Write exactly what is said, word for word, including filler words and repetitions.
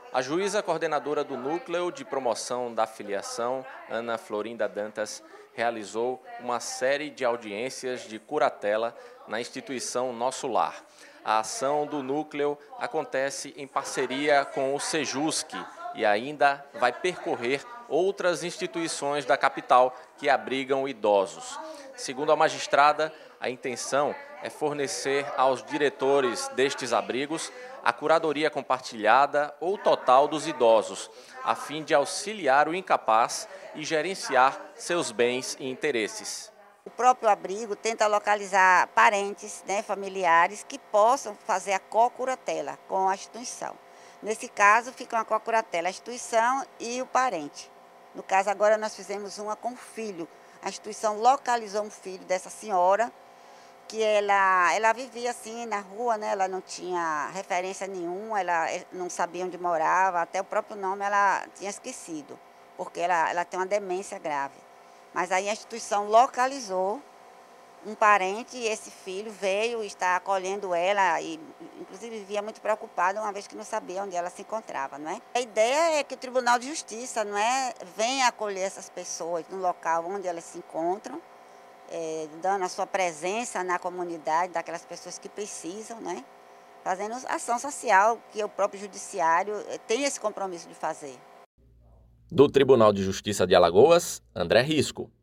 A juíza coordenadora do Núcleo de Promoção da Filiação, Ana Florinda Dantas, realizou uma série de audiências de curatela na instituição Nosso Lar. A ação do Núcleo acontece em parceria com o Sejusc e ainda vai percorrer outras instituições da capital que abrigam idosos. Segundo a magistrada, a intenção é fornecer aos diretores destes abrigos a curadoria compartilhada ou total dos idosos, a fim de auxiliar o incapaz e gerenciar seus bens e interesses. O próprio abrigo tenta localizar parentes, né, familiares que possam fazer a co-curatela com a instituição. Nesse caso, fica uma co-curatela, a instituição e o parente. No caso, agora nós fizemos uma com o filho. A instituição localizou um filho dessa senhora, que ela, ela vivia assim na rua, né? Ela não tinha referência nenhuma, ela não sabia onde morava, até o próprio nome ela tinha esquecido, porque ela, ela tem uma demência grave. Mas aí a instituição localizou um parente e esse filho veio e está acolhendo ela e, inclusive, vivia muito preocupada, uma vez que não sabia onde ela se encontrava, não é? A ideia é que o Tribunal de Justiça, não é, venha acolher essas pessoas no local onde elas se encontram, é, dando a sua presença na comunidade daquelas pessoas que precisam, né? Fazendo ação social que o próprio judiciário tem esse compromisso de fazer. Do Tribunal de Justiça de Alagoas, André Risco.